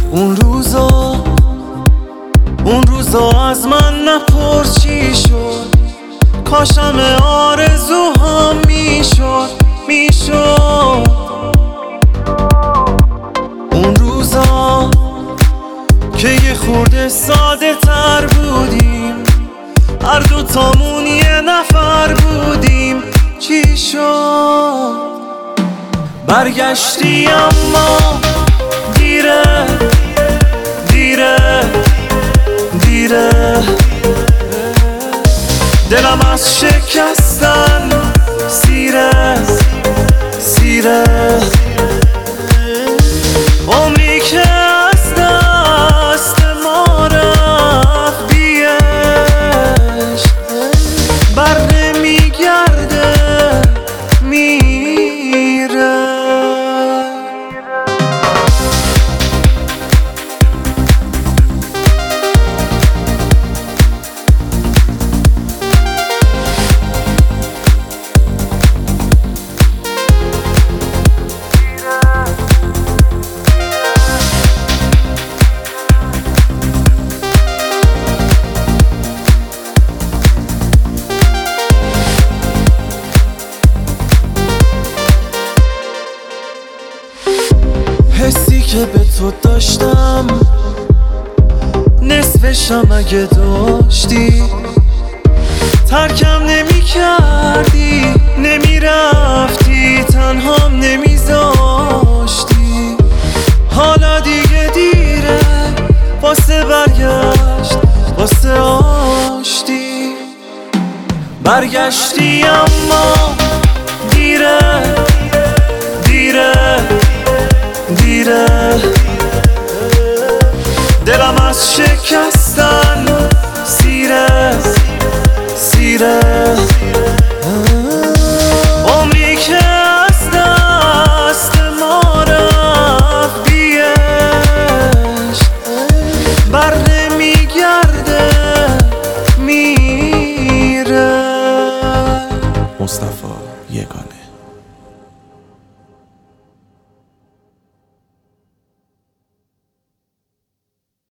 اون روزا از من نپرس چی شد، کاشم آرزوهام میشد. اون روزا که یه خورده ساده تر بودیم، هر دوتامون یه نفر بودیم. چی شد؟ برگشتی اما دیره دلم از شکستن سیره عمری که از دست ما رفت بی عشق بر نمیگرده میره. حسی که به تو داشتم نصفشم اگه داشتی، ترکم نمی کردی، نمی رفتی، تنهام نمی زاشتی. حالا دیگه دیره واسه برگشت، واسه آشتی. برگشتی اما دیره دلم از شکستن